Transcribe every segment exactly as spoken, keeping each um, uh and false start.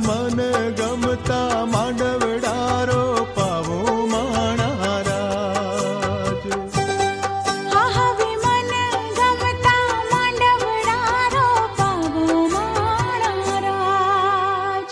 मन गमता मांडवडारो पावो माणाराज। हा हवे मन गमता मांडवडारो पावो माणाराज।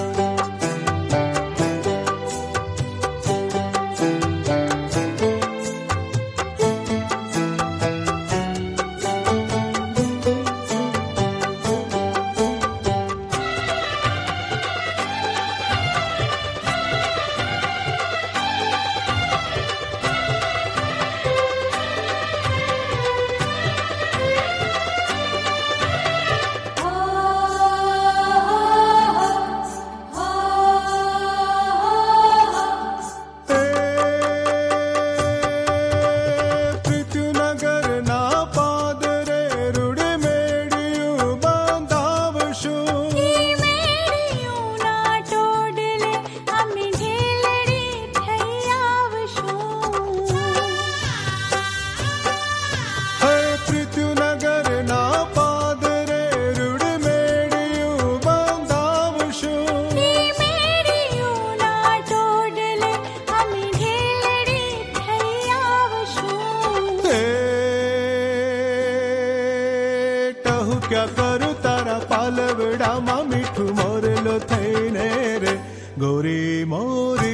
क्या करू तारा पालवड़ा मा मीठू मोरलो थईने रे गोरी मोरी।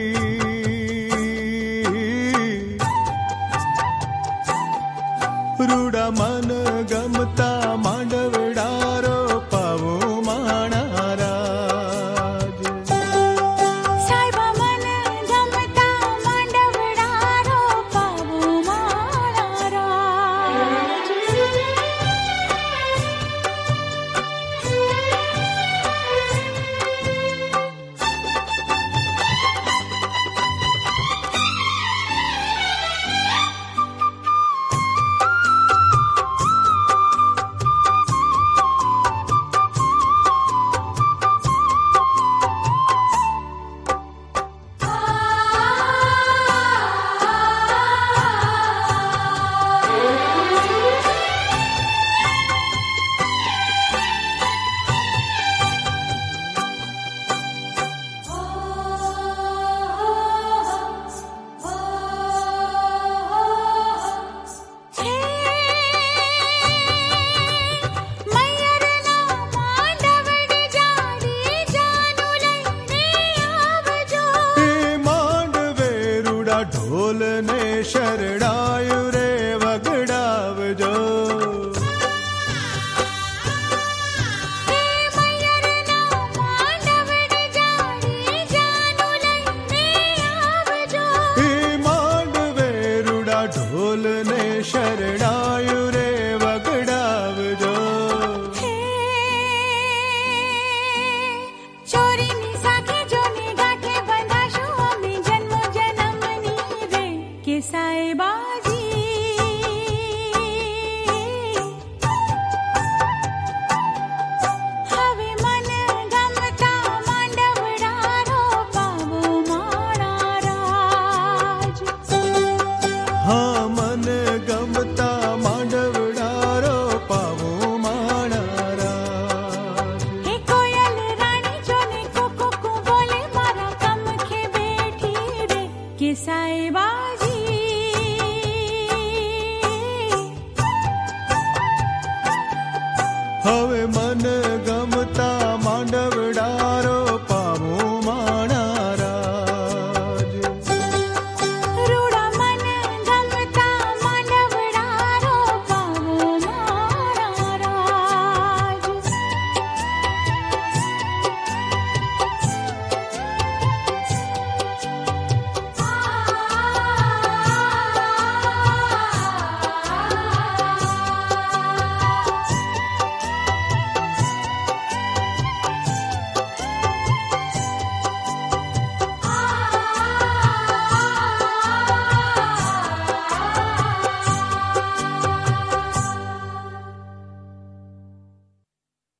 रूड़ा मन गमता मांडवडारो पावो माणाराज। साहिबा मन गमता मांडवडारो पावो माणाराज। ढोल ने शरणायु रे वगड़ावजो। मांडवेरुड़ा ढोल ने शरणायु रे वगड़ावजो। चोरी नी साखे जोने गाठे बंधाशो अमे जन्मो जन्म नी रे के साहेबाजी। हवे मन गमता मांडवडारो पावो माणाराज। हाँ मन गमता मांडवडारो पावो माणाराज। हे कोयल रानी जोने कोको को बोले मारा कम खे बैठी रे के साहेबाजी। हवे